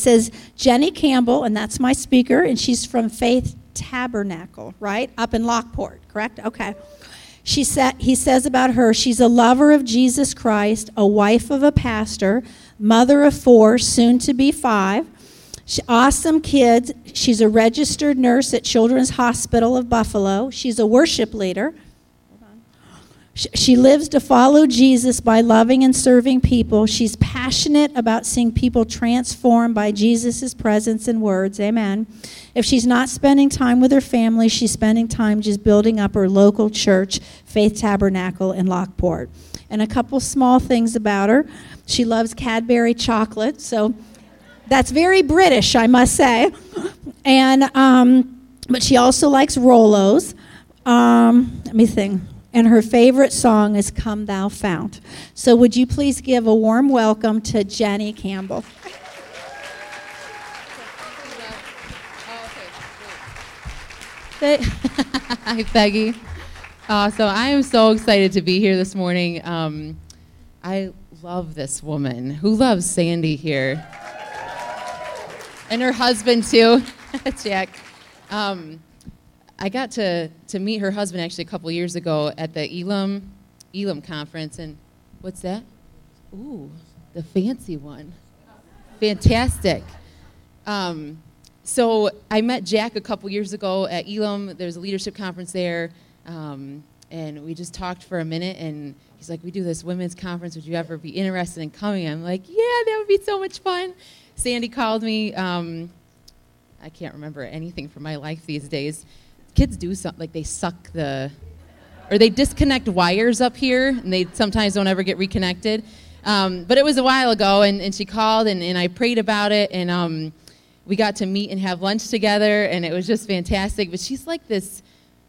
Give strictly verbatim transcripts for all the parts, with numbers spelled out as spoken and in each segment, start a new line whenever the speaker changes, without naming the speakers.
says Jenny Campbell, and that's my speaker, and she's from Faith Tabernacle, right? Up in Lockport, correct? Okay. She said, he says about her, she's a lover of Jesus Christ, a wife of a pastor, mother of four, soon to be five. She, awesome kids. She's a registered nurse at Children's Hospital of Buffalo. She's a worship leader. She, she lives to follow Jesus by loving and serving people. She's passionate about seeing people transformed by Jesus' presence and words. Amen. If she's not spending time with her family, she's spending time just building up her local church, Faith Tabernacle in Lockport. And a couple small things about her. She loves Cadbury chocolate, so that's very British, I must say. And um, but she also likes Rolos. Um, let me think. And her favorite song is Come Thou Fount. So would you please give a warm welcome to Jenny Campbell.
Hi, Peggy. Uh, so I am so excited to be here this morning. Um, I love this woman. Who loves Sandy here? And her husband, too, Jack. Um, I got to, to meet her husband actually a couple years ago at the Elam, Elam conference. And what's that? Ooh, the fancy one. Fantastic. Um, so I met Jack a couple years ago at Elam. There was a leadership conference there. Um, and we just talked for a minute. And he's like, we do this women's conference. Would you ever be interested in coming? I'm like, yeah, that would be so much fun. Sandy called me. Um, I can't remember anything from my life these days. Kids do something, like they suck the, or they disconnect wires up here, and they sometimes don't ever get reconnected. Um, but it was a while ago, and, and she called, and, and I prayed about it, and um, we got to meet and have lunch together, and it was just fantastic. But she's like this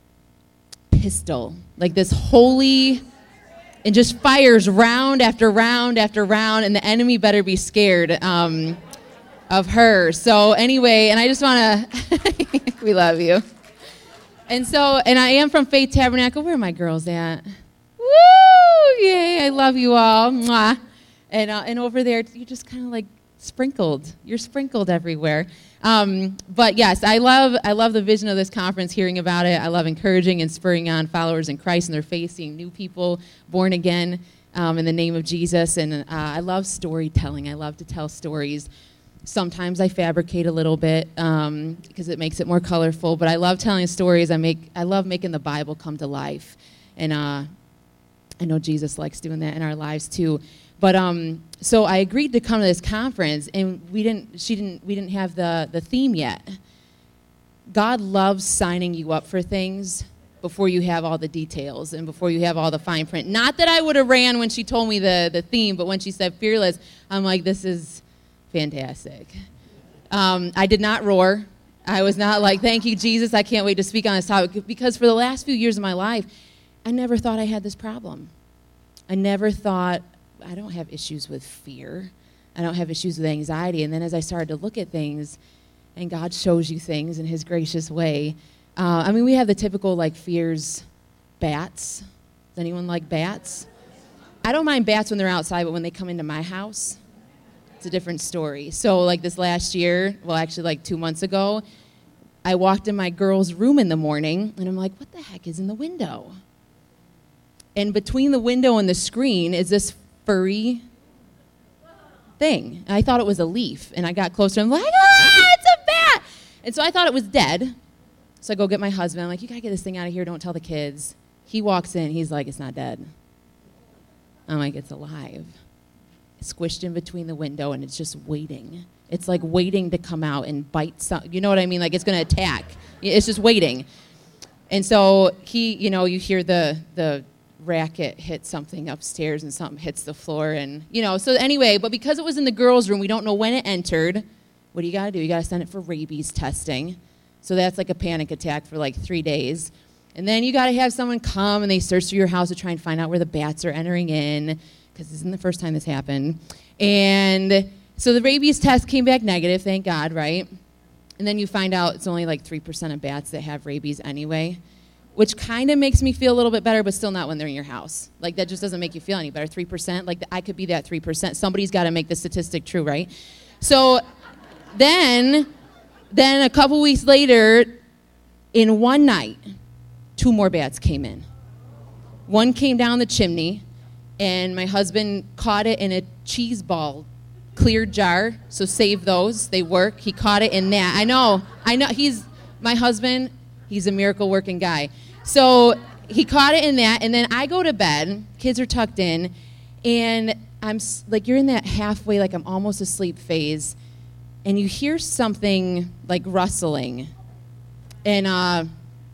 pistol, like this holy, and just fires round after round after round, and the enemy better be scared um, of her. So anyway, and I just want to, we love you. And so, and I am from Faith Tabernacle. Where are my girls at? Woo! Yay, I love you all. Mwah. And uh, and over there, you're just kind of like sprinkled. You're sprinkled everywhere. Um, but yes, I love I love the vision of this conference, hearing about it. I love encouraging and spurring on followers in Christ in their faith, seeing new people born again um, in the name of Jesus. And uh, I love storytelling. I love to tell stories. Sometimes I fabricate a little bit um, because it makes it more colorful, but I love telling stories. I make I love making the Bible come to life, and uh, I know Jesus likes doing that in our lives too. But um, so I agreed to come to this conference, and we didn't. She didn't. We didn't have the the theme yet. God loves signing you up for things before you have all the details and before you have all the fine print. Not that I would have ran when she told me the the theme, but when she said fearless, I'm like, this is fantastic. Um, I did not roar. I was not like, thank you, Jesus, I can't wait to speak on this topic, because for the last few years of my life, I never thought I had this problem. I never thought, I don't have issues with fear. I don't have issues with anxiety. And then as I started to look at things, and God shows you things in his gracious way, uh, I mean, we have the typical, like, fears, bats. Does anyone like bats? I don't mind bats when they're outside, but when they come into my house, it's a different story. So like this last year, well, actually like two months ago, I walked in my girl's room in the morning, and I'm like, what the heck is in the window? And between the window and the screen is this furry thing. And I thought it was a leaf, and I got closer, and I'm like, ah, it's a bat! And so I thought it was dead. So I go get my husband. I'm like, you gotta get this thing out of here, don't tell the kids. He walks in, he's like, it's not dead. I'm like, it's alive. Squished in between the window, and it's just waiting. It's like waiting to come out and bite some, you know what I mean? Like it's going to attack. It's just waiting. And so he, you know, you hear the the racket hit something upstairs, and something hits the floor, and, you know, so anyway, but because it was in the girls' room, we don't know when it entered. What do you got to do? You got to send it for rabies testing. So that's like a panic attack for like three days. And then you got to have someone come, and they search through your house to try and find out where the bats are entering in, because this isn't the first time this happened. And so the rabies test came back negative, thank God, right? And then you find out it's only like three percent of bats that have rabies anyway, which kind of makes me feel a little bit better, but still not when they're in your house. Like, that just doesn't make you feel any better. three percent, like, I could be that three percent. Somebody's got to make the statistic true, right? So then, then a couple weeks later, in one night, two more bats came in. One came down the chimney, and my husband caught it in a cheese ball clear jar, so save those. They work. He caught it in that. I know. I know. He's my husband. He's a miracle working guy. So he caught it in that, and then I go to bed. Kids are tucked in, and I'm like, you're in that halfway, like I'm almost asleep phase, and you hear something like rustling. And uh,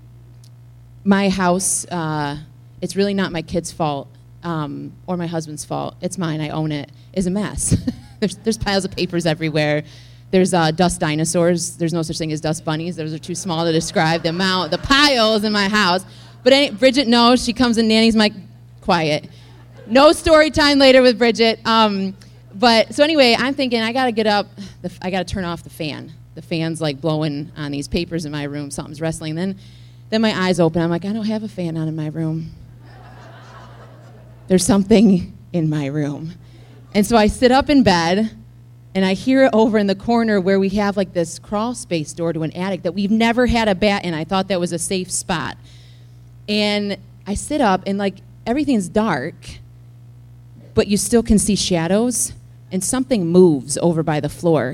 my house, uh, it's really not my kid's fault um, or my husband's fault. It's mine. I own it. Is a mess. there's, there's piles of papers everywhere. There's uh, dust dinosaurs. There's no such thing as dust bunnies. Those are too small to describe the amount, the piles in my house. But any, Bridget knows. She comes in. Nanny's like, quiet. No story time later with Bridget. Um, but so anyway, I'm thinking I got to get up. The, I got to turn off the fan. The fan's like blowing on these papers in my room. Something's wrestling. Then, then my eyes open. I'm like, I don't have a fan on in my room. There's something in my room. And so I sit up in bed, and I hear it over in the corner where we have like this crawl space door to an attic that we've never had a bat in. I thought that was a safe spot. And I sit up, and like everything's dark, but you still can see shadows, and something moves over by the floor.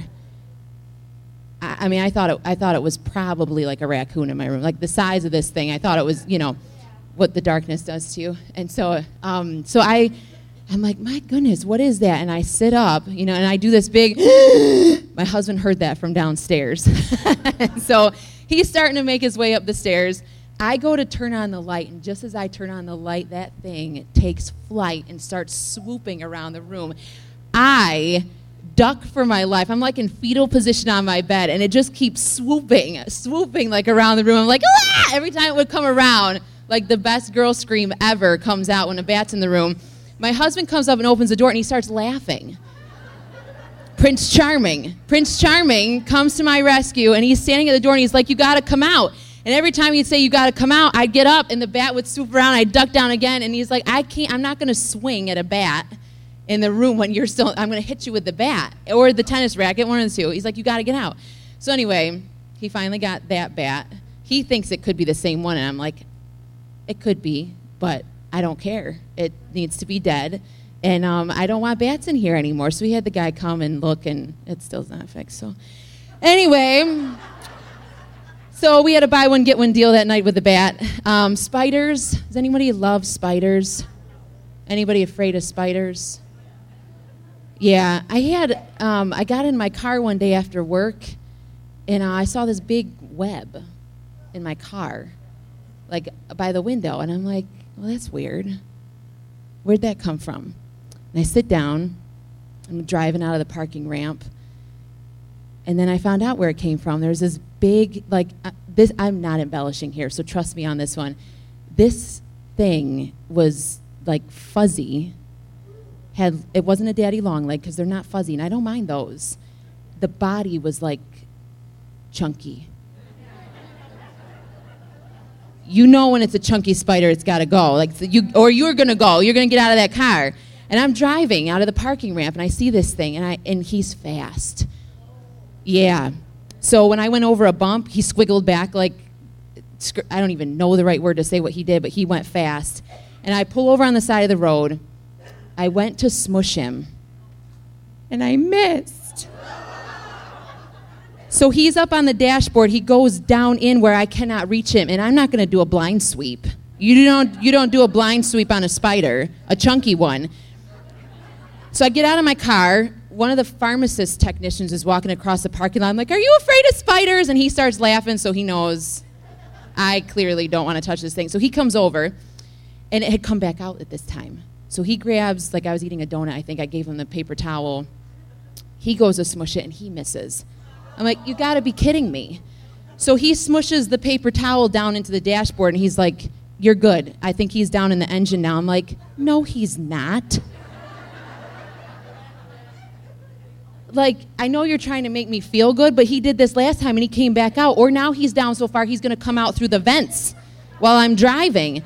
I, I mean, I thought it, I thought it was probably like a raccoon in my room, like the size of this thing. I thought it was, you know, what the darkness does to you. And so, um, so I, I'm like, my goodness, what is that? And I sit up, you know, and I do this big. My husband heard that from downstairs, so he's starting to make his way up the stairs. I go to turn on the light, and just as I turn on the light, that thing takes flight and starts swooping around the room. I duck for my life. I'm like in fetal position on my bed, and it just keeps swooping, swooping like around the room. I'm like, ah! Every time it would come around, like the best girl scream ever comes out when a bat's in the room. My husband comes up and opens the door, and he starts laughing. Prince Charming. Prince Charming comes to my rescue, and he's standing at the door, and he's like, you got to come out. And every time he'd say, you got to come out, I'd get up, and the bat would swoop around. I'd duck down again, and he's like, I can't, I'm not going to swing at a bat in the room when you're still, I'm going to hit you with the bat or the tennis racket, one of the two. He's like, you got to get out. So anyway, he finally got that bat. He thinks it could be the same one, and I'm like, it could be, but I don't care. It needs to be dead, and um, I don't want bats in here anymore. So he had the guy come and look, and it still's not fixed. So anyway, so we had a buy one, get one deal that night with the bat. Um, spiders. Does anybody love spiders? Anybody afraid of spiders? Yeah, I had, um, I got in my car one day after work, and uh, I saw this big web in my car, like by the window, and I'm like, well, that's weird. Where'd that come from? And I sit down, I'm driving out of the parking ramp, and then I found out where it came from. There's this big, like, uh, this, I'm not embellishing here, so trust me on this one. This thing was like fuzzy. Had, it wasn't a daddy long leg because they're not fuzzy, and I don't mind those. The body was like chunky. You know when it's a chunky spider, it's got to go. Like so you, or you're gonna go. You're gonna get out of that car. And I'm driving out of the parking ramp, and I see this thing, and I and he's fast. Yeah. So when I went over a bump, he squiggled back like I don't even know the right word to say what he did, but he went fast. And I pull over on the side of the road. I went to smush him, and I missed. So he's up on the dashboard. He goes down in where I cannot reach him, and I'm not going to do a blind sweep. You don't, you don't do a blind sweep on a spider, a chunky one. So I get out of my car. One of the pharmacist technicians is walking across the parking lot. I'm like, are you afraid of spiders? And he starts laughing, so he knows I clearly don't want to touch this thing. So he comes over, and it had come back out at this time. So he grabs, like I was eating a donut, I think I gave him the paper towel. He goes to smush it, and he misses. I'm like, you got to be kidding me. So he smushes the paper towel down into the dashboard, and he's like, you're good. I think he's down in the engine now. I'm like, no, he's not. Like, I know you're trying to make me feel good, but he did this last time, and he came back out. Or now he's down so far, he's going to come out through the vents while I'm driving.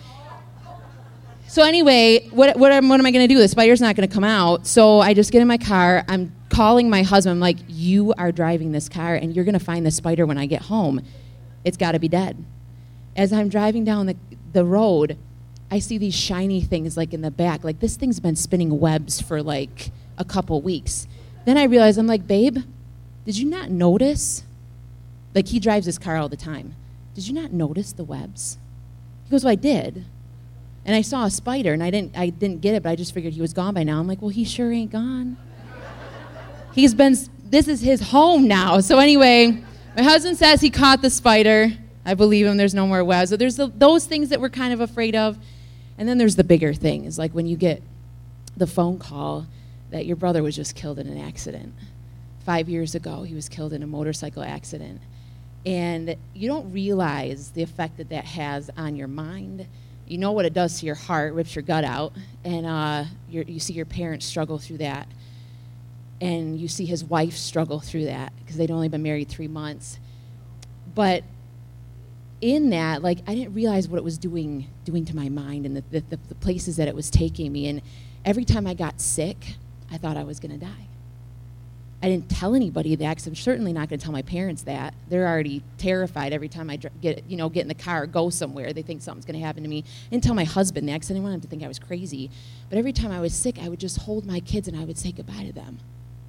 So anyway, what what am, what am I going to do? The spider's not going to come out. So I just get in my car. I'm calling my husband. I'm like, you are driving this car, and you're going to find the spider when I get home. It's got to be dead. As I'm driving down the, the road, I see these shiny things like in the back. Like, this thing's been spinning webs for like a couple weeks. Then I realize, I'm like, babe, did you not notice? Like, he drives his car all the time. Did you not notice the webs? He goes, well, I did. And I saw a spider, and I didn't I didn't get it, but I just figured he was gone by now. I'm like, well, he sure ain't gone. He's been, this is his home now. So anyway, my husband says he caught the spider. I believe him, there's no more webs. So there's the, those things that we're kind of afraid of. And then there's the bigger things, like when you get the phone call that your brother was just killed in an accident. Five years ago, he was killed in a motorcycle accident. And you don't realize the effect that that has on your mind. You know what it does to your heart, rips your gut out. And uh, you're, you see your parents struggle through that. And you see his wife struggle through that because they'd only been married three months. But in that, like, I didn't realize what it was doing doing to my mind and the, the, the places that it was taking me. And every time I got sick, I thought I was going to die. I didn't tell anybody that because I'm certainly not going to tell my parents that. They're already terrified every time I get, you know, get in the car or go somewhere. They think something's going to happen to me. I didn't tell my husband that because I didn't want him to think I was crazy. But every time I was sick, I would just hold my kids and I would say goodbye to them.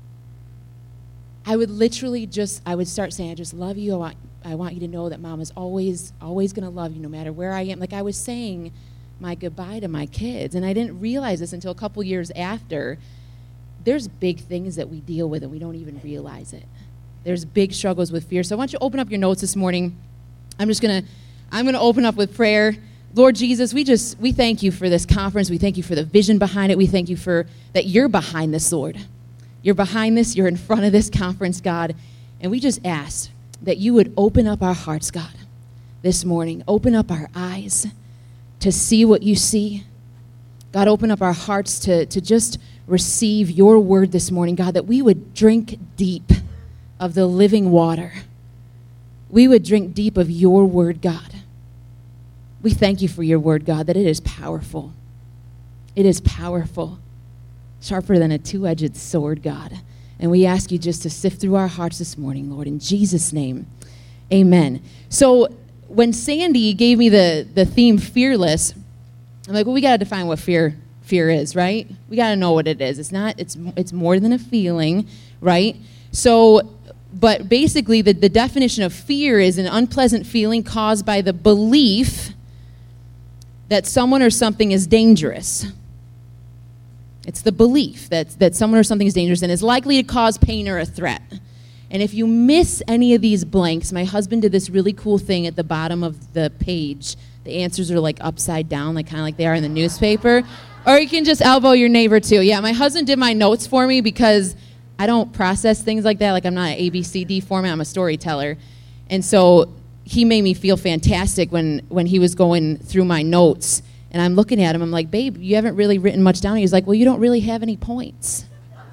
I would literally just, I would start saying, I just love you. I want, I want you to know that Mom is always, always going to love you no matter where I am. Like, I was saying my goodbye to my kids. And I didn't realize this until a couple years after. There's big things that we deal with and we don't even realize it. There's big struggles with fear. So I want you to open up your notes this morning. I'm just going to, I'm going to open up with prayer. Lord Jesus, we just, we thank you for this conference. We thank you for the vision behind it. We thank you for that you're behind this, Lord. You're behind this. You're in front of this conference, God. And we just ask that you would open up our hearts, God, this morning. Open up our eyes to see what you see. God, open up our hearts to, to just receive your word this morning, God, that we would drink deep of the living water. We would drink deep of your word, God. We thank you for your word, God, that it is powerful. It is powerful. Sharper than a two-edged sword, God. And we ask you just to sift through our hearts this morning, Lord, in Jesus' name. Amen. So when Sandy gave me the, the theme fearless, I'm like, well, we got to define what fear fear is, right? We got to know what it is. It's not, it's it's more than a feeling, right? So, but basically the, the definition of fear is an unpleasant feeling caused by the belief that someone or something is dangerous. It's the belief that, that someone or something is dangerous and is likely to cause pain or a threat. And if you miss any of these blanks, my husband did this really cool thing at the bottom of the page. The answers are like upside down, like kind of like they are in the newspaper. Or you can just elbow your neighbor too. Yeah, my husband did my notes for me because I don't process things like that. Like, I'm not an A B C D format. I'm a storyteller. And so he made me feel fantastic when, when he was going through my notes. And I'm looking at him, I'm like, babe, you haven't really written much down. He's like, well, you don't really have any points.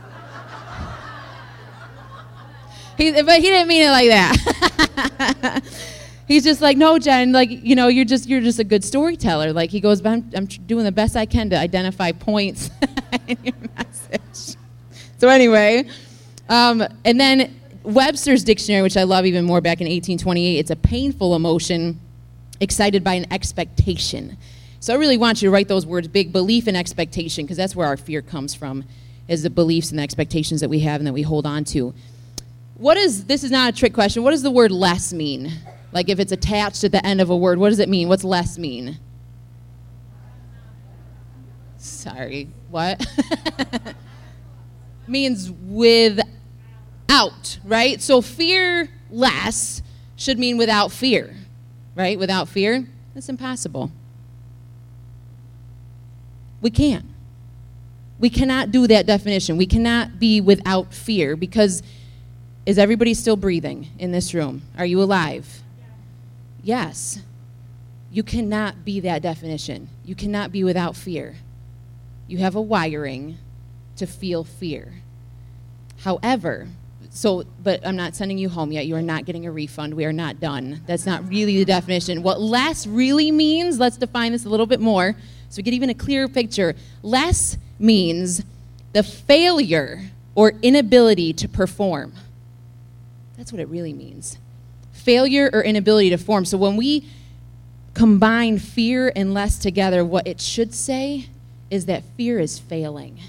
he, but he didn't mean it like that. He's just like, no, Jen, like, you know, you're just you're just a good storyteller. Like, he goes, but I'm, I'm doing the best I can to identify points in your message. So anyway, um, and then Webster's dictionary, which I love even more, back in eighteen twenty-eight, it's a painful emotion excited by an expectation. So I really want you to write those words, big, belief and expectation, because that's where our fear comes from, is the beliefs and the expectations that we have and that we hold on to. What is, this is not a trick question, what does the word less mean? Like, if it's attached at the end of a word, what does it mean? What's less mean? Sorry, what? Means without, right? So fear less should mean without fear, right? Without fear, that's impossible. We can't. We cannot do that definition. We cannot be without fear because is everybody still breathing in this room? Are you alive? Yes. You cannot be that definition. You cannot be without fear. You have a wiring to feel fear. However, so, but I'm not sending you home yet. You are not getting a refund. We are not done. That's not really the definition. What less really means, let's define this a little bit more so we get even a clearer picture. Less means the failure or inability to perform. That's what it really means. Failure or inability to form. So when we combine fear and less together, what it should say is that fear is failing.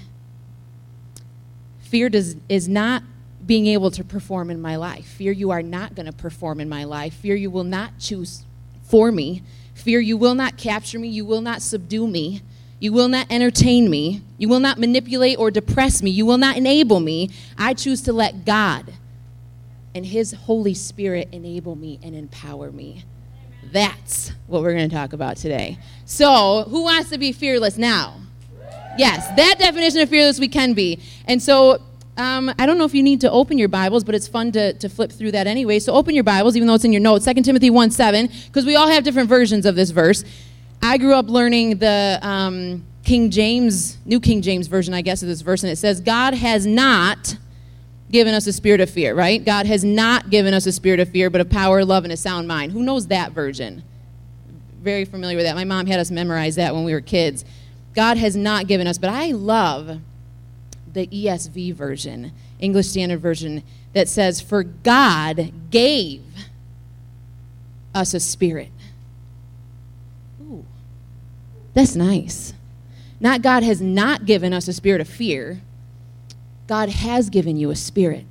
Fear does, is not being able to perform in my life. Fear you are not going to perform in my life. Fear you will not choose for me. Fear you will not capture me. You will not subdue me. You will not entertain me. You will not manipulate or depress me. You will not enable me. I choose to let God and his Holy Spirit enable me and empower me. That's what we're going to talk about today. So, who wants to be fearless now? Yes, that definition of fearless we can be. And so, um, I don't know if you need to open your Bibles, but it's fun to, to flip through that anyway. So open your Bibles, even though it's in your notes, Second Timothy one seven, because we all have different versions of this verse. I grew up learning the um, King James, New King James version, I guess, of this verse, and it says, God has not given us a spirit of fear, right? God has not given us a spirit of fear, but of power, love, and a sound mind. Who knows that version? Very familiar with that. My mom had us memorize that when we were kids. God has not given us, but I love the E S V version, English Standard Version, that says, for God gave us a spirit. Ooh, that's nice. Not God has not given us a spirit of fear. God has given you a spirit.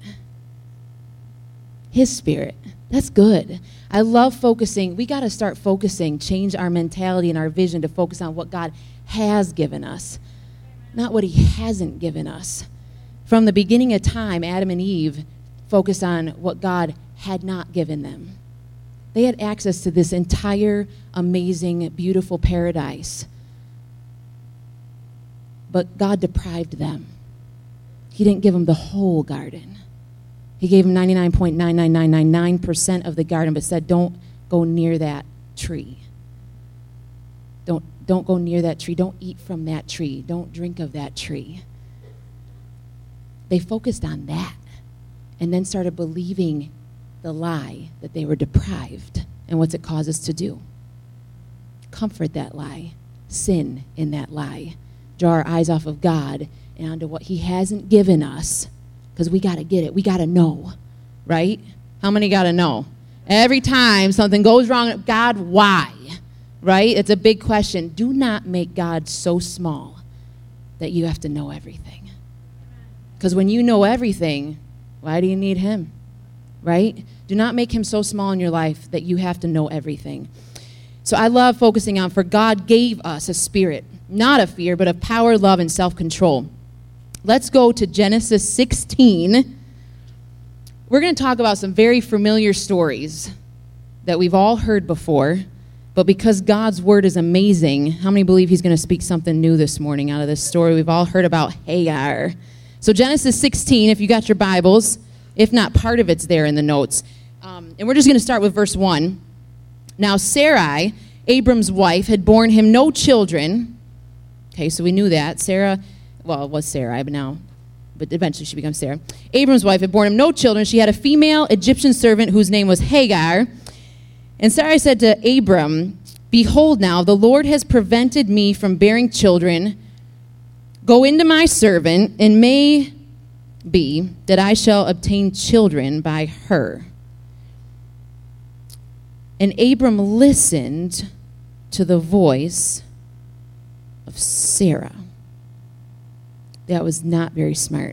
His spirit. That's good. I love focusing. We got to start focusing, change our mentality and our vision to focus on what God has given us, not what he hasn't given us. From the beginning of time, Adam and Eve focused on what God had not given them. They had access to this entire amazing, beautiful paradise. But God deprived them. He didn't give them the whole garden. He gave them ninety-nine point nine nine nine nine nine percent of the garden, but said, don't go near that tree. Don't, don't go near that tree. Don't eat from that tree. Don't drink of that tree. They focused on that and then started believing the lie that they were deprived. And what's it cause us to do? Comfort that lie. Sin in that lie. Draw our eyes off of God and onto what he hasn't given us, because we got to get it. We got to know, right? How many got to know? Every time something goes wrong, God, why? Right? It's a big question. Do not make God so small that you have to know everything. Because when you know everything, why do you need him? Right? Do not make him so small in your life that you have to know everything. So I love focusing on, for God gave us a spirit, not of fear, but of power, love, and self-control. Let's go to Genesis sixteen. We're going to talk about some very familiar stories that we've all heard before, but because God's word is amazing, how many believe he's going to speak something new this morning out of this story? We've all heard about Hagar. So Genesis sixteen, if you got your Bibles, if not, part of it's there in the notes. Um, and we're just going to start with verse one. Now Sarai, Abram's wife, had borne him no children. Okay, so we knew that. Sarah, well, it was Sarai, but now, but eventually she becomes Sarah. Abram's wife had borne him no children. She had a female Egyptian servant whose name was Hagar. And Sarai said to Abram, behold now, the Lord has prevented me from bearing children. Go into my servant, and may be that I shall obtain children by her. And Abram listened to the voice of Sarah. That was not very smart.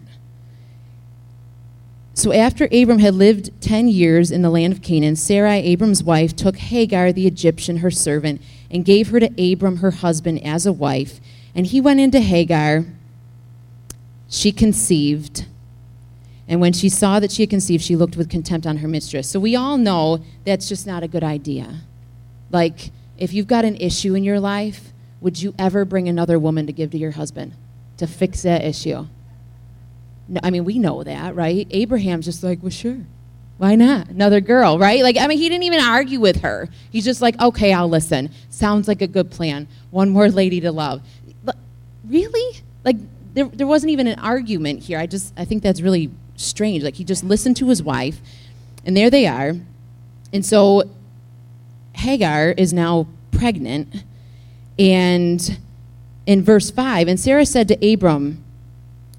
So after Abram had lived ten years in the land of Canaan, Sarai, Abram's wife, took Hagar the Egyptian, her servant, and gave her to Abram, her husband, as a wife. And he went into Hagar. She conceived. And when she saw that she had conceived, she looked with contempt on her mistress. So we all know that's just not a good idea. Like, if you've got an issue in your life, would you ever bring another woman to give to your husband to fix that issue? No, I mean, we know that, right? Abraham's just like, well, sure. Why not? Another girl, right? Like, I mean, he didn't even argue with her. He's just like, okay, I'll listen. Sounds like a good plan. One more lady to love. But really? Like, there, there wasn't even an argument here. I just, I think that's really strange. Like, he just listened to his wife, and there they are. And so Hagar is now pregnant. And in verse five, and Sarah said to Abram,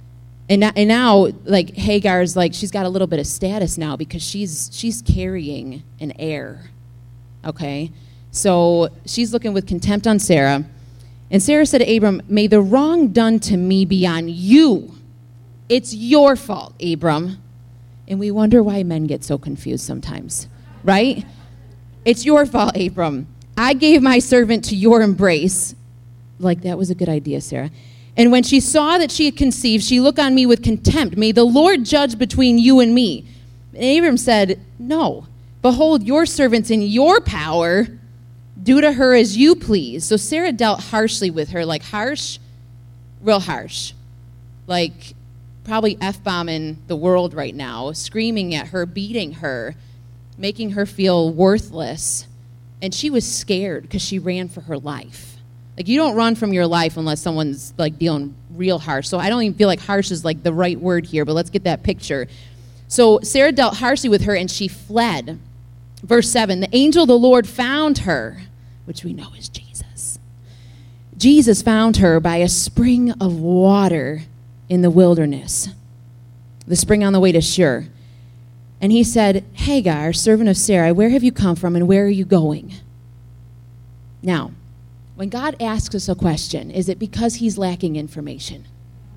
And now, and now, like, Hagar's, like, she's got a little bit of status now because she's she's carrying an heir, okay? So she's looking with contempt on Sarah. And Sarah said to Abram, may the wrong done to me be on you. It's your fault, Abram. And we wonder why men get so confused sometimes, right? It's your fault, Abram. I gave my servant to your embrace. Like, that was a good idea, Sarah. And when she saw that she had conceived, she looked on me with contempt. May the Lord judge between you and me. And Abram said, no. Behold, your servant's in your power. Do to her as you please. So Sarah dealt harshly with her, like harsh, real harsh. Like probably F-bombing the world right now, screaming at her, beating her, making her feel worthless. And she was scared because she ran for her life. Like, you don't run from your life unless someone's, like, dealing real harsh. So I don't even feel like harsh is, like, the right word here, but let's get that picture. So Sarah dealt harshly with her, and she fled. Verse seven, the angel of the Lord found her, which we know is Jesus. Jesus found her by a spring of water in the wilderness, the spring on the way to Shur. And he said, Hagar, servant of Sarai, where have you come from, and where are you going? Now, when God asks us a question, is it because he's lacking information?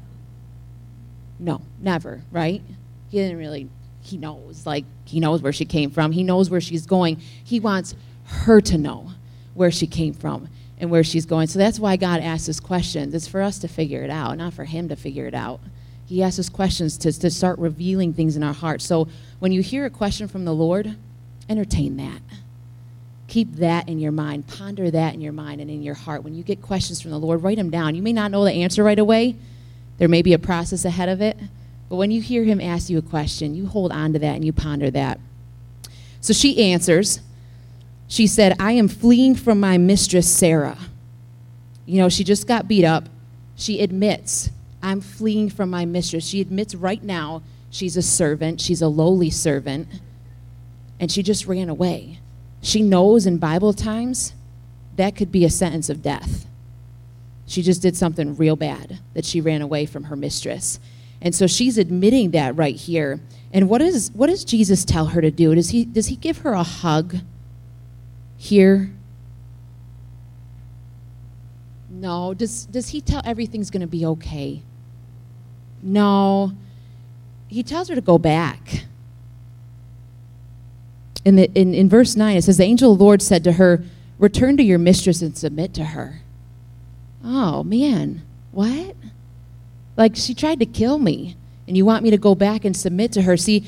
No, never, right? He didn't really, he knows, like, he knows where she came from. He knows where she's going. He wants her to know where she came from and where she's going. So that's why God asks us questions. It's for us to figure it out, not for him to figure it out. He asks us questions to, to start revealing things in our hearts. So when you hear a question from the Lord, entertain that. Keep that in your mind. Ponder that in your mind and in your heart. When you get questions from the Lord, write them down. You may not know the answer right away. There may be a process ahead of it. But when you hear him ask you a question, you hold on to that and you ponder that. So she answers. She said, I am fleeing from my mistress, Sarah. You know, she just got beat up. She admits, I'm fleeing from my mistress. She admits right now she's a servant. She's a lowly servant. And she just ran away. She knows in Bible times that could be a sentence of death. She just did something real bad, that she ran away from her mistress. And so she's admitting that right here. And what is what does Jesus tell her to do? Does he does he give her a hug here? No. Does does he tell everything's going to be okay? No. He tells her to go back. In, the, in, in verse nine, it says, the angel of the Lord said to her, return to your mistress and submit to her. Oh, man. What? Like, she tried to kill me, and you want me to go back and submit to her. See,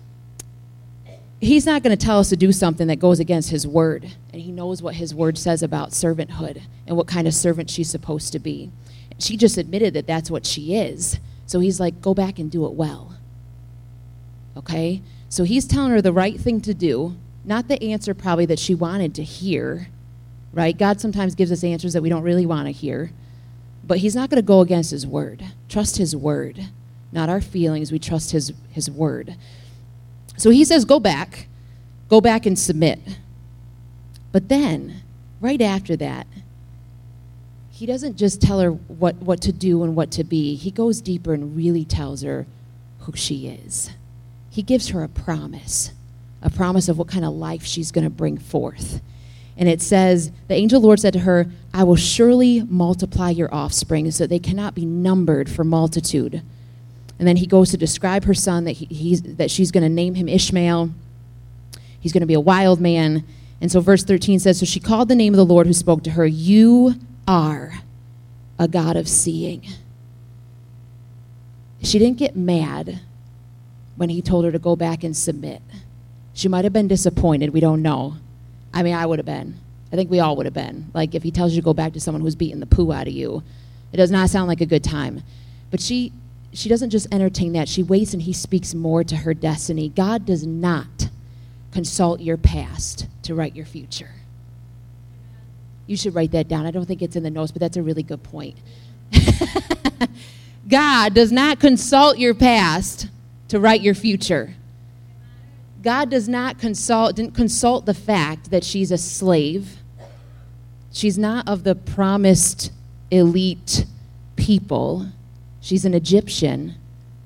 he's not going to tell us to do something that goes against his word, and he knows what his word says about servanthood and what kind of servant she's supposed to be. She just admitted that that's what she is. So he's like, go back and do it well. Okay? So he's telling her the right thing to do, not the answer probably that she wanted to hear, right? God sometimes gives us answers that we don't really want to hear, but he's not going to go against his word. Trust his word, not our feelings. We trust his, his word. So he says, go back, go back and submit. But then, right after that, he doesn't just tell her what, what to do and what to be. He goes deeper and really tells her who she is. He gives her a promise, a promise of what kind of life she's going to bring forth. And it says, the angel of the Lord said to her, I will surely multiply your offspring so that they cannot be numbered for multitude. And then he goes to describe her son, that, he, he's, that she's going to name him Ishmael. He's going to be a wild man. And so verse thirteen says, so she called the name of the Lord who spoke to her, you are a God of seeing. She didn't get mad when he told her to go back and submit. She might have been disappointed. We don't know. I mean, I would have been. I think we all would have been. Like, if he tells you to go back to someone who's beating the poo out of you, it does not sound like a good time. But she she doesn't just entertain that. She waits and he speaks more to her destiny. God does not consult your past to write your future. You should write that down. I don't think it's in the notes, but that's a really good point. God does not consult your past to write your future. God does not consult, didn't consult the fact that she's a slave. She's not of the promised elite people. She's an Egyptian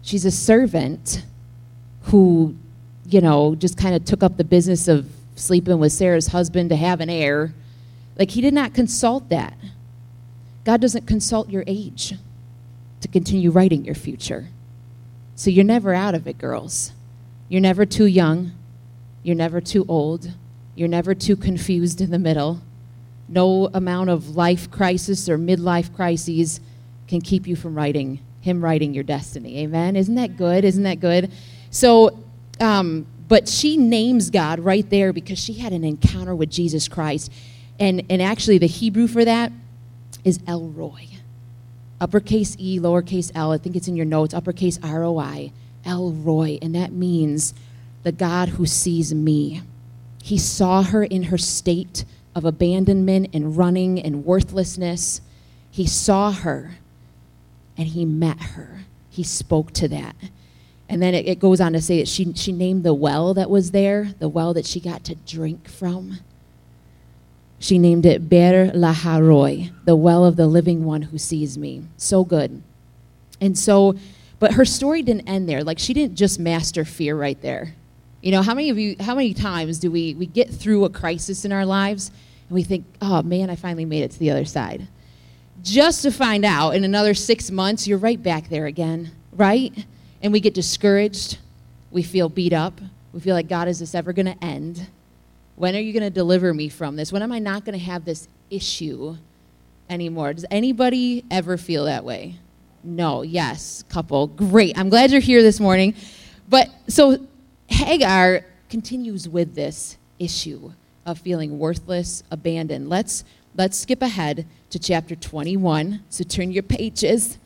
She's a servant who, you know, just kind of took up the business of sleeping with Sarah's husband to have an heir. Like, he did not consult that. God doesn't consult your age to continue writing your future. So you're never out of it, girls. You're never too young. You're never too old. You're never too confused in the middle. No amount of life crisis or midlife crises can keep you from writing, him writing your destiny. Amen? Isn't that good? Isn't that good? So, um, but she names God right there because she had an encounter with Jesus Christ. And, and actually the Hebrew for that is El Roi. Uppercase E, lowercase L. I think it's in your notes. Uppercase R O I. El Roi. And that means the God who sees me. He saw her in her state of abandonment and running and worthlessness. He saw her and he met her. He spoke to that. And then it, it goes on to say that she, she named the well that was there, the well that she got to drink from. She named it Ber Laharoi, the well of the living one who sees me. So good. And so, but her story didn't end there. Like, she didn't just master fear right there. You know, how many of you, how many times do we, we get through a crisis in our lives and we think, oh man, I finally made it to the other side. Just to find out in another six months, you're right back there again, right? And we get discouraged. We feel beat up. We feel like, God, is this ever going to end? When are you going to deliver me from this? When am I not going to have this issue anymore? Does anybody ever feel that way? No. Yes. Couple. Great. I'm glad you're here this morning. But so Hagar continues with this issue of feeling worthless, abandoned. Let's let's skip ahead to chapter twenty-one. So turn your pages.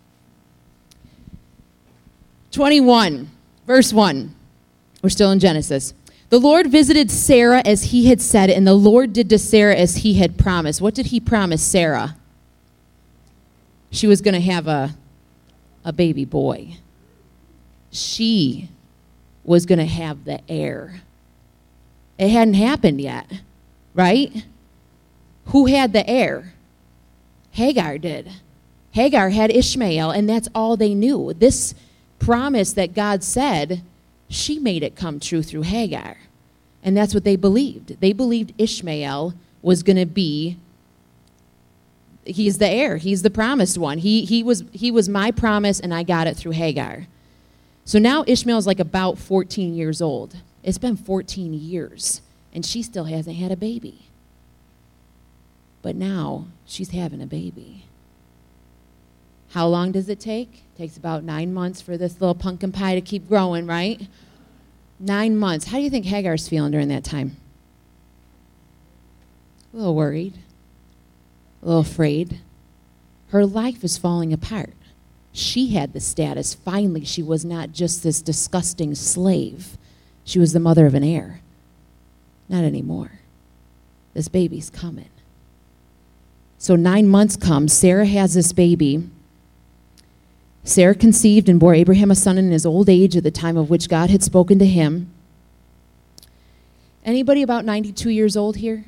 twenty-one, verse one. We're still in Genesis. The Lord visited Sarah as he had said, and the Lord did to Sarah as he had promised. What did he promise Sarah? She was going to have a, a baby boy. She was going to have the heir. It hadn't happened yet, right? Who had the heir? Hagar did. Hagar had Ishmael, and that's all they knew. This promise that God said, she made it come true through Hagar. And that's what they believed. They believed Ishmael was going to be, he's the heir. He's the promised one. He, he, was, he was my promise, and I got it through Hagar. So now Ishmael's like about fourteen years old. It's been fourteen years, and she still hasn't had a baby. But now she's having a baby. How long does it take? It takes about nine months for this little pumpkin pie to keep growing, right? Nine months. How do you think Hagar's feeling during that time? A little worried, a little afraid. Her life is falling apart. She had the status. Finally, she was not just this disgusting slave. She was the mother of an heir. Not anymore. This baby's coming. So nine months come. Sarah has this baby. Sarah conceived and bore Abraham a son in his old age at the time of which God had spoken to him. Anybody about ninety-two years old here?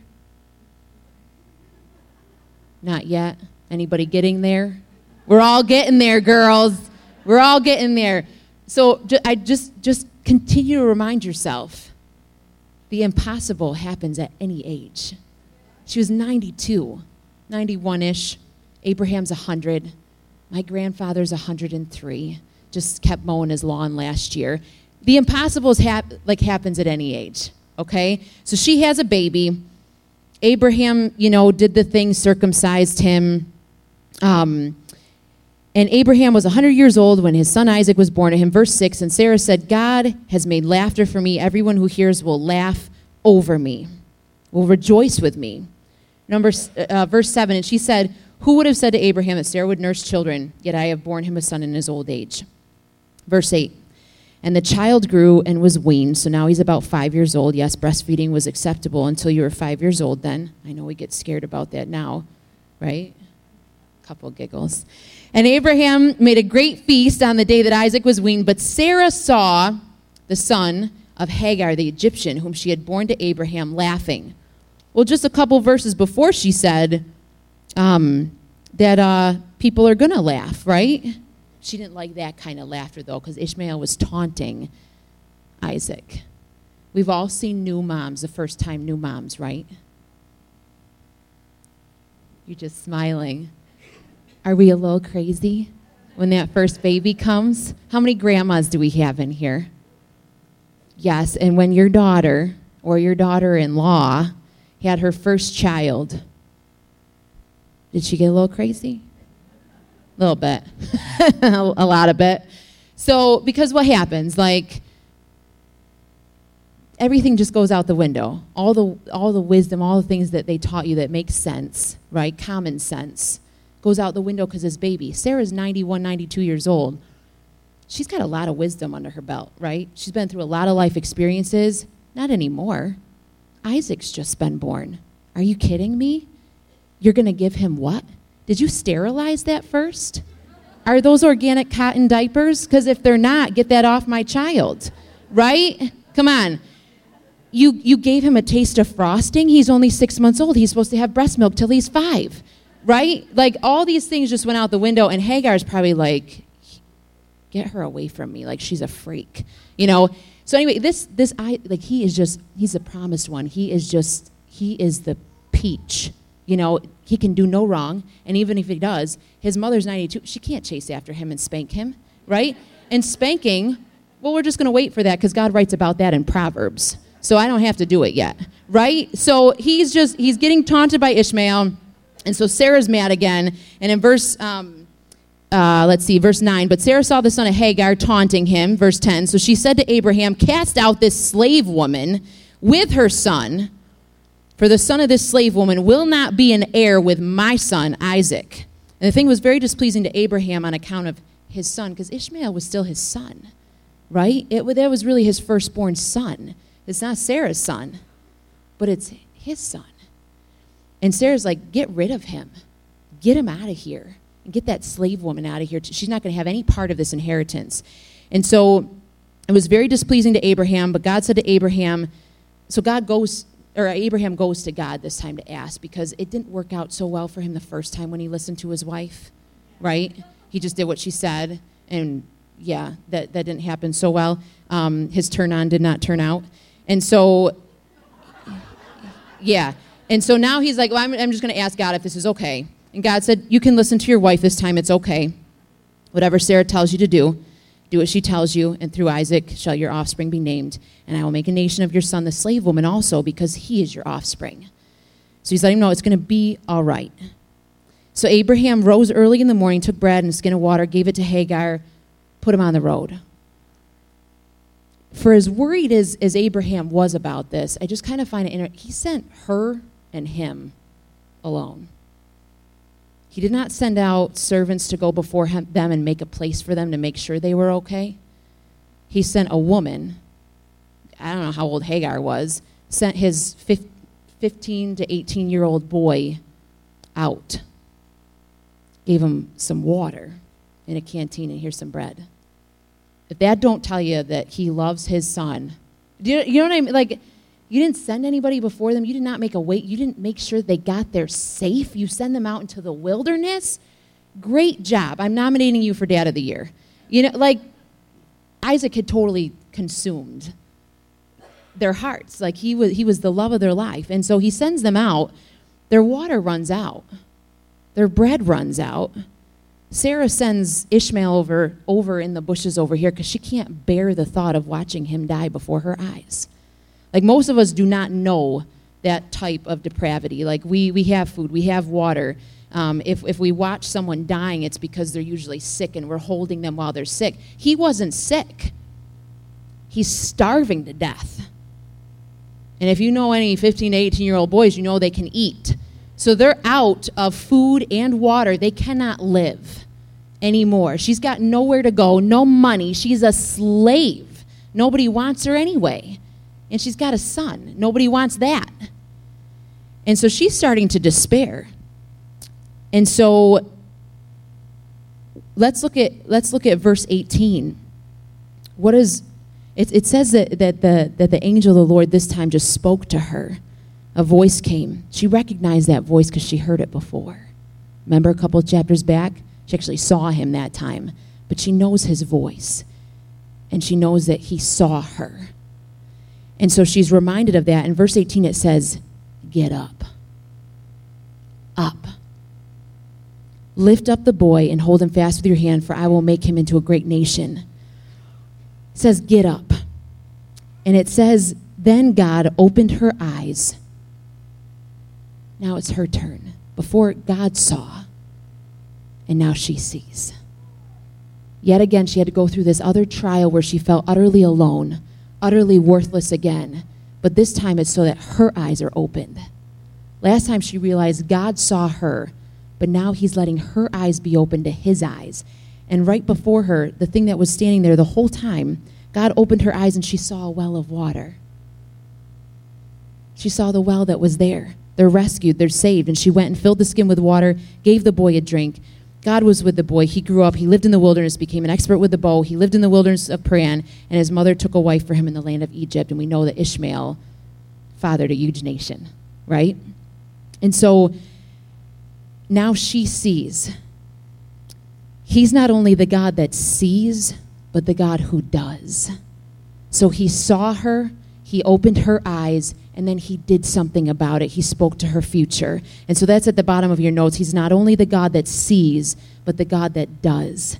Not yet. Anybody getting there? We're all getting there, girls. We're all getting there. So I just, just continue to remind yourself, the impossible happens at any age. She was ninety-two, ninety-one-ish. Abraham's one hundred. My grandfather's one hundred three. Just kept mowing his lawn last year. The impossible is hap- like happens at any age, okay? So she has a baby. Abraham, you know, did the thing, circumcised him. Um, and Abraham was one hundred years old when his son Isaac was born to him. Verse six, and Sarah said, God has made laughter for me. Everyone who hears will laugh over me, will rejoice with me. Number, uh, verse seven, and she said, who would have said to Abraham that Sarah would nurse children, yet I have borne him a son in his old age? Verse eight, and the child grew and was weaned, so now he's about five years old. Yes, breastfeeding was acceptable until you were five years old then. I know we get scared about that now, right? Couple giggles. And Abraham made a great feast on the day that Isaac was weaned, but Sarah saw the son of Hagar, the Egyptian, whom she had borne to Abraham, laughing. Well, just a couple verses before she said um, that uh, people are going to laugh, right? She didn't like that kind of laughter, though, because Ishmael was taunting Isaac. We've all seen new moms, the first time new moms, right? You're just smiling. Are we a little crazy when that first baby comes? How many grandmas do we have in here? Yes, and when your daughter or your daughter-in-law had her first child, did she get a little crazy? A little bit. A lot of it. So, because what happens? Like, everything just goes out the window. All the all the wisdom, all the things that they taught you that make sense, right? Common sense goes out the window because this baby. Sarah's ninety-one, ninety-two years old. She's got a lot of wisdom under her belt, right? She's been through a lot of life experiences. Not anymore. Isaac's just been born. Are you kidding me? You're going to give him what? Did you sterilize that first? Are those organic cotton diapers? Because if they're not, get that off my child, right? Come on. You you gave him a taste of frosting. He's only six months old. He's supposed to have breast milk till he's five, right? Like, all these things just went out the window, and Hagar's probably like, get her away from me. Like, she's a freak, you know? So anyway, this, this I like, he is just, he's the promised one. He is just, he is the peach. You know, he can do no wrong, and even if he does, his mother's ninety-two. She can't chase after him and spank him, right? And spanking, well, we're just going to wait for that because God writes about that in Proverbs. So I don't have to do it yet, right? So he's just, he's getting taunted by Ishmael, and so Sarah's mad again. And in verse, um, uh, let's see, verse nine, but Sarah saw the son of Hagar taunting him, verse ten. So she said to Abraham, cast out this slave woman with her son, for the son of this slave woman will not be an heir with my son Isaac. And the thing was very displeasing to Abraham on account of his son, because Ishmael was still his son, right? It, that was really his firstborn son. It's not Sarah's son, but it's his son. And Sarah's like, get rid of him. Get him out of here. And get that slave woman out of here. She's not going to have any part of this inheritance. And so it was very displeasing to Abraham, but God said to Abraham, so God goes... or Abraham goes to God this time to ask, because it didn't work out so well for him the first time when he listened to his wife, right? He just did what she said, and yeah, that, that didn't happen so well. Um, his turn-on did not turn out. And so, yeah. And so now he's like, well, I'm, I'm just going to ask God if this is okay. And God said, you can listen to your wife this time. It's okay. Whatever Sarah tells you to do, do what she tells you, and through Isaac shall your offspring be named. And I will make a nation of your son, the slave woman, also, because he is your offspring. So he's letting him know it's going to be all right. So Abraham rose early in the morning, took bread and a skin of water, gave it to Hagar, put him on the road. For as worried as, as Abraham was about this, I just kind of find it interesting. He sent her and him alone. He did not send out servants to go before him, them and make a place for them to make sure they were okay. He sent a woman, I don't know how old Hagar was, sent his fifteen to eighteen-year-old boy out. Gave him some water in a canteen, and here's some bread. If that don't tell you that he loves his son, do you, you know what I mean? Like, you didn't send anybody before them. You did not make a wait. You didn't make sure they got there safe. You send them out into the wilderness. Great job. I'm nominating you for Dad of the Year. You know, like, Isaac had totally consumed their hearts. Like, he was, he was the love of their life. And so he sends them out. Their water runs out. Their bread runs out. Sarah sends Ishmael over, over in the bushes over here because she can't bear the thought of watching him die before her eyes. Like, most of us do not know that type of depravity. Like, we, we have food, we have water. Um, if, if we watch someone dying, it's because they're usually sick and we're holding them while they're sick. He wasn't sick. He's starving to death. And if you know any fifteen to eighteen-year-old boys, you know they can eat. So they're out of food and water. They cannot live anymore. She's got nowhere to go, no money. She's a slave. Nobody wants her anyway. And she's got a son. Nobody wants that. And so she's starting to despair. And so let's look at let's look at verse eighteen. What is it, it says that, that the that the angel of the Lord this time just spoke to her. A voice came. She recognized that voice because she heard it before. Remember a couple of chapters back? She actually saw him that time. but she knows his voice, and she knows that he saw her. And so she's reminded of that. In verse eighteen, it says, get up. Up. Lift up the boy and hold him fast with your hand, for I will make him into a great nation. It says, get up. And it says, then God opened her eyes. Now it's her turn. Before, God saw, and now she sees. Yet again, she had to go through this other trial where she felt utterly alone, utterly worthless again. But this time it's so that her eyes are opened. Last time she realized God saw her, but now he's letting her eyes be open to his eyes. And right before her, the thing that was standing there the whole time, God opened her eyes and she saw a well of water. She saw the well that was there. They're rescued, they're saved. And she went and filled the skin with water, gave the boy a drink. God was with the boy. He grew up. He lived in the wilderness, became an expert with the bow. He lived in the wilderness of Paran, and his mother took a wife for him in the land of Egypt. And we know that Ishmael fathered a huge nation, right? And so now she sees. He's not only the God that sees, but the God who does. So he saw her, he opened her eyes, and then he did something about it. He spoke to her future. And so that's at the bottom of your notes. He's not only the God that sees, but the God that does.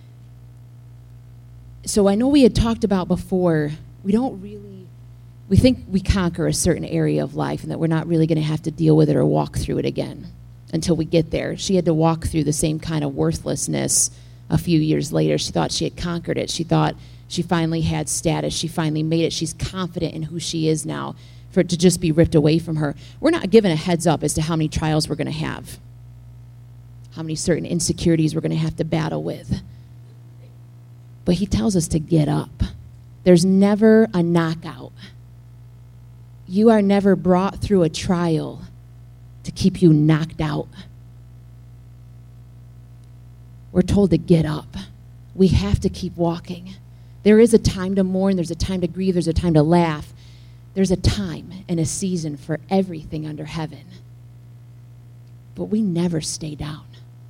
So I know we had talked about before, we don't really, we think we conquer a certain area of life and that we're not really going to have to deal with it or walk through it again until we get there. She had to walk through the same kind of worthlessness a few years later. She thought she had conquered it. She thought she finally had status. She finally made it. She's confident in who she is now. For it to just be ripped away from her. We're not given a heads up as to how many trials we're going to have, how many certain insecurities we're going to have to battle with. But he tells us to get up. There's never a knockout. You are never brought through a trial to keep you knocked out. We're told to get up. We have to keep walking. There is a time to mourn. There's a time to grieve. There's a time to laugh. There's a time and a season for everything under heaven. But we never stay down.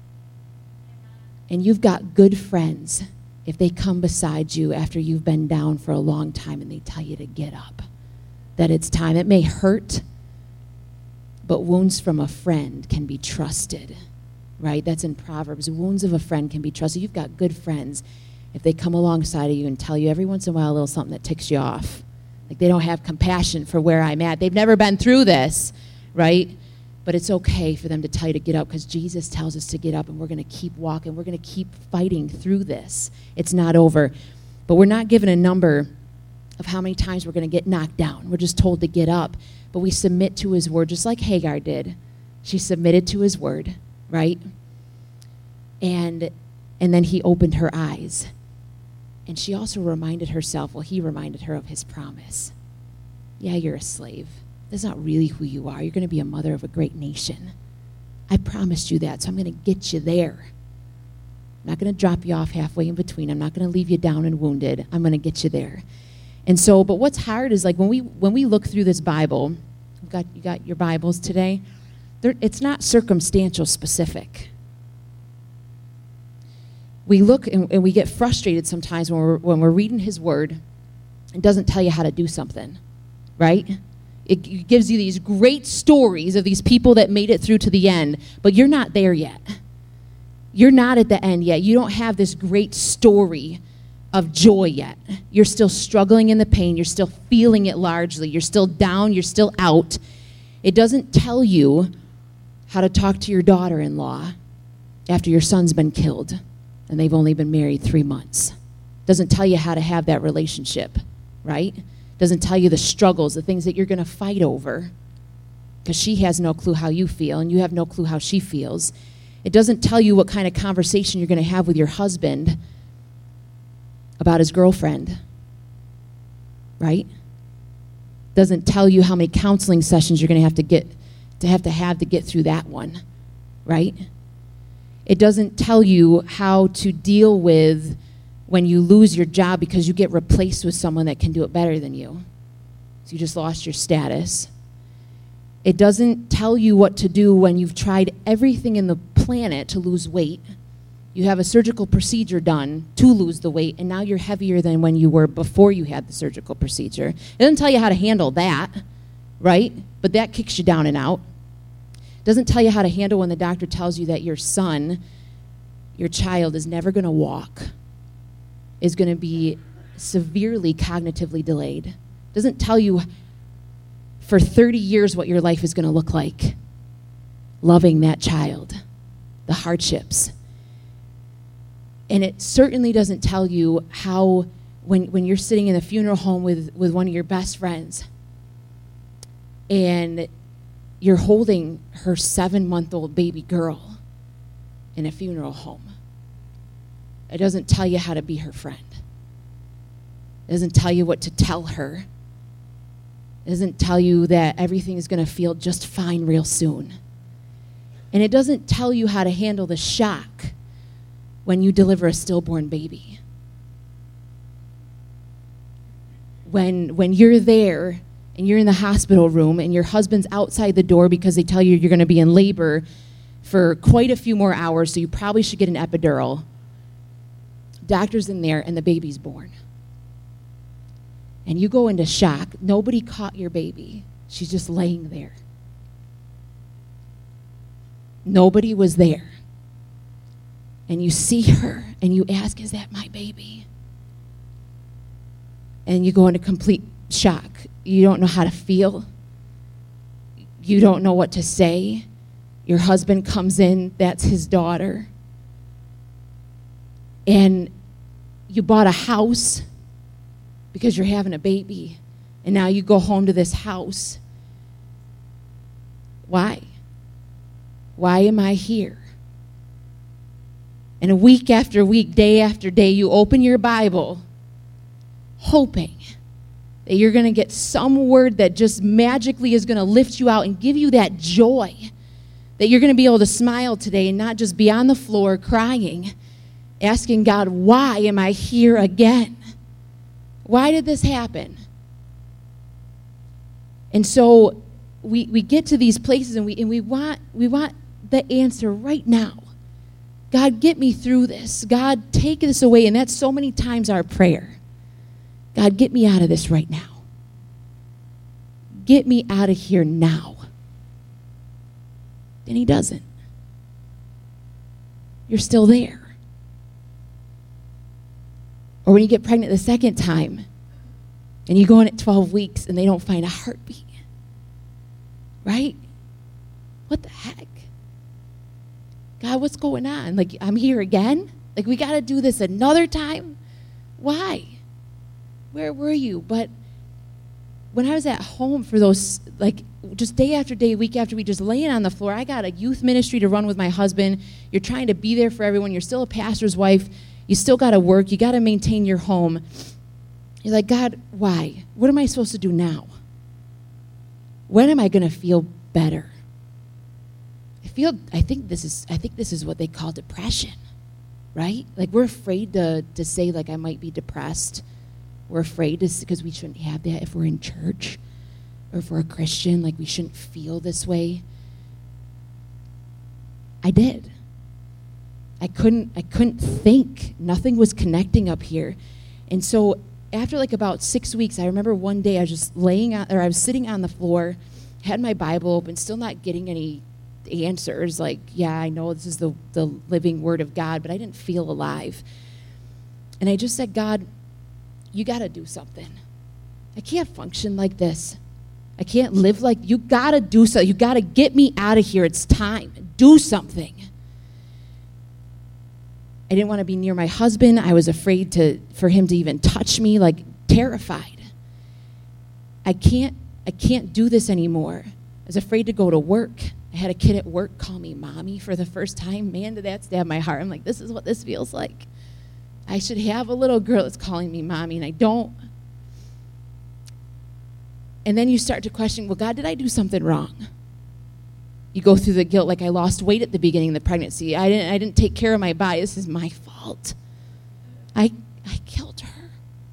And you've got good friends if they come beside you after you've been down for a long time and they tell you to get up, that it's time. It may hurt, but wounds from a friend can be trusted, right? That's in Proverbs. Wounds of a friend can be trusted. You've got good friends if they come alongside of you and tell you every once in a while a little something that ticks you off. Like they don't have compassion for where I'm at. They've never been through this, right? But it's okay for them to tell you to get up because Jesus tells us to get up and we're going to keep walking. We're going to keep fighting through this. It's not over. But we're not given a number of how many times we're going to get knocked down. We're just told to get up. But we submit to his word just like Hagar did. She submitted to his word, right? And, and then he opened her eyes. And she also reminded herself, well, he reminded her of his promise. Yeah, you're a slave. That's not really who you are. You're going to be a mother of a great nation. I promised you that, so I'm going to get you there. I'm not going to drop you off halfway in between. I'm not going to leave you down and wounded. I'm going to get you there. And so, but what's hard is like when we when we look through this Bible, you've got, you got your Bibles today, it's not circumstantial specific. We look and, and we get frustrated sometimes when we're, when we're reading his word. It doesn't tell you how to do something, right? It, it gives you these great stories of these people that made it through to the end, but you're not there yet. You're not at the end yet. You don't have this great story of joy yet. You're still struggling in the pain. You're still feeling it largely. You're still down. You're still out. It doesn't tell you how to talk to your daughter-in-law after your son's been killed and they've only been married three months. Doesn't tell you how to have that relationship, right? Doesn't tell you the struggles, the things that you're going to fight over, because she has no clue how you feel and you have no clue how she feels. It doesn't tell you what kind of conversation you're going to have with your husband about his girlfriend, right? Doesn't tell you how many counseling sessions you're going to have to get to have to have to get through that one, right? It doesn't tell you how to deal with when you lose your job because you get replaced with someone that can do it better than you. So you just lost your status. It doesn't tell you what to do when you've tried everything in the planet to lose weight. You have a surgical procedure done to lose the weight, and now you're heavier than when you were before you had the surgical procedure. It doesn't tell you how to handle that, right? But that kicks you down and out. It doesn't tell you how to handle when the doctor tells you that your son, your child, is never going to walk, is going to be severely cognitively delayed. It doesn't tell you for thirty years what your life is going to look like, loving that child, the hardships. And it certainly doesn't tell you how, when, when you're sitting in a funeral home with, with one of your best friends and you're holding her seven-month-old baby girl in a funeral home. It doesn't tell you how to be her friend. It doesn't tell you what to tell her. It doesn't tell you that everything is going to feel just fine real soon. And it doesn't tell you how to handle the shock when you deliver a stillborn baby. When, when you're there and you're in the hospital room and your husband's outside the door because they tell you you're going to be in labor for quite a few more hours, so you probably should get an epidural. Doctor's in there and the baby's born. And you go into shock. Nobody caught your baby. She's just laying there. Nobody was there. And you see her, and you ask, is that my baby? And you go into complete shock. You don't know how to feel. You don't know what to say. Your husband comes in, that's his daughter. And you bought a house because you're having a baby. And now you go home to this house. Why? Why am I here? And a week after week, day after day, you open your Bible hoping that you're going to get some word that just magically is going to lift you out and give you that joy, that you're going to be able to smile today and not just be on the floor crying, asking God, why am I here again? Why did this happen? And so we, we get to these places and we, and we want, we want the answer right now. God, get me through this. God, take this away. And that's so many times our prayer. God, get me out of this right now. Get me out of here now. And he doesn't. You're still there. Or when you get pregnant the second time and you go in at twelve weeks and they don't find a heartbeat. Right? What the heck? God, what's going on? Like, I'm here again? Like, we got to do this another time? Why? Where were you? But when I was at home for those, like, just day after day, week after week, just laying on the floor, I got a youth ministry to run with my husband. You're trying to be there for everyone. You're still a pastor's wife. You still got to work. You got to maintain your home. You're like, God, why? What am I supposed to do now? When am I going to feel better? I feel, I think this is, I think this is what they call depression, right? Like, we're afraid to, to say, like, I might be depressed. We're afraid to, because we shouldn't have that if we're in church or if we're a Christian. Like, we shouldn't feel this way. I did. I couldn't, I couldn't think. Nothing was connecting up here. And so after like about six weeks, I remember one day I was just laying on, or I was sitting on the floor, had my Bible open, still not getting any answers. Like, yeah, I know this is the, the living word of God, but I didn't feel alive. And I just said, God, you got to do something. I can't function like this. I can't live like, you got to do something. You got to get me out of here. It's time. Do something. I didn't want to be near my husband. I was afraid to for him to even touch me, like terrified. I can't, I can't do this anymore. I was afraid to go to work. I had a kid at work call me mommy for the first time. Man, did that stab my heart. I'm like, this is what this feels like. I should have a little girl that's calling me mommy, and I don't. And then you start to question, well, God, did I do something wrong? You go through the guilt, like I lost weight at the beginning of the pregnancy. I didn't, I didn't take care of my body. This is my fault. I, I killed her.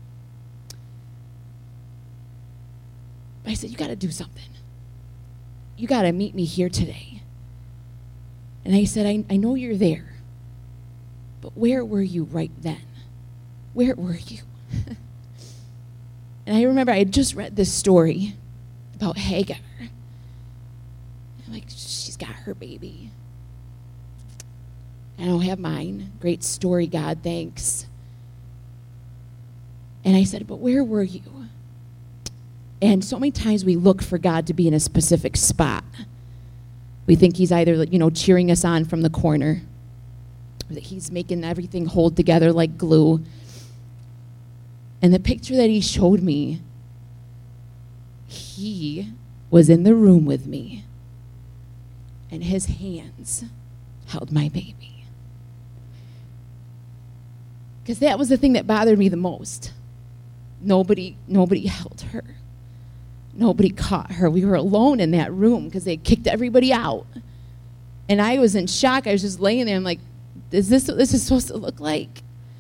But I said, you got to do something. You got to meet me here today. And I said, I, I know you're there, but where were you right then? Where were you? And I remember I had just read this story about Hagar. I'm like, she's got her baby. I don't have mine. Great story, God, thanks. And I said, but where were you? And so many times we look for God to be in a specific spot. We think he's either, you know, cheering us on from the corner, or that he's making everything hold together like glue. And the picture that he showed me, he was in the room with me, and his hands held my baby. Because that was the thing that bothered me the most. Nobody, nobody held her. Nobody caught her. We were alone in that room because they kicked everybody out. And I was in shock. I was just laying there. I'm like, is this what this is supposed to look like?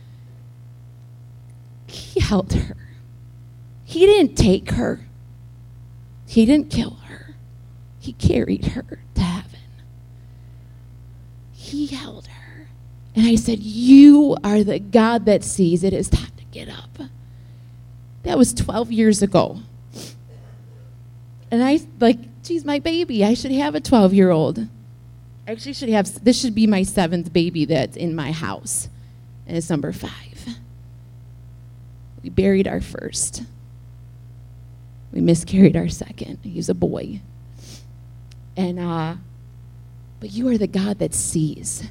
He held her. He didn't take her. He didn't kill her. He carried her to heaven. He held her. And I said, you are the God that sees. It is time to get up. That was twelve years ago. And I, like, she's my baby. I should have a twelve-year-old. I actually should have, this should be my seventh baby that's in my house. And it's number five. We buried our first. We miscarried our second. He's a boy. And, uh, but you are the God that sees.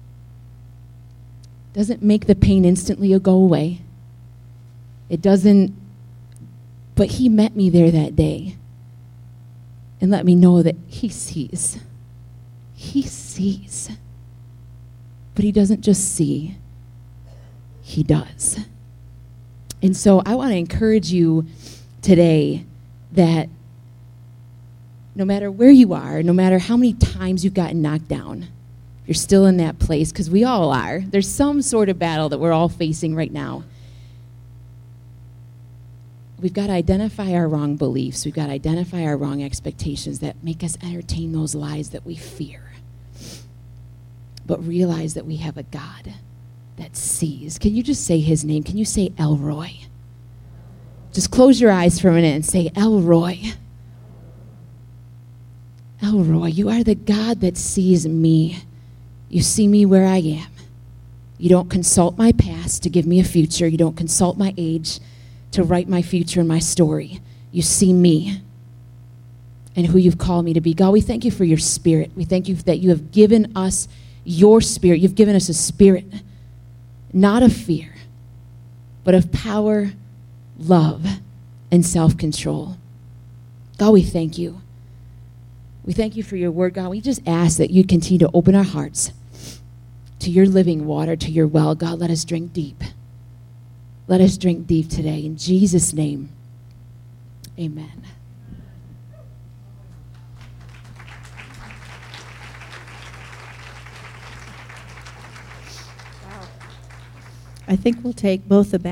Doesn't make the pain instantly go away. It doesn't, but he met me there that day and let me know that he sees. He sees. But he doesn't just see, he does. And so I want to encourage you today that no matter where you are, no matter how many times you've gotten knocked down, you're still in that place, because we all are. There's some sort of battle that we're all facing right now. We've got to identify our wrong beliefs. We've got to identify our wrong expectations that make us entertain those lies that we fear. But realize that we have a God that sees. Can you just say his name? Can you say Elroy? Just close your eyes for a minute and say, Elroy. Elroy, you are the God that sees me. You see me where I am. You don't consult my past to give me a future. You don't consult my age to write my future and my story. You see me and who you've called me to be. God, we thank you for your spirit. We thank you that you have given us your spirit. You've given us a spirit, not of fear, but of power, love, and self-control. God, we thank you. We thank you for your word, God. We just ask that you continue to open our hearts to your living water, to your well. God, let us drink deep. Let us drink deep today. In Jesus' name, amen.
I think we'll take both the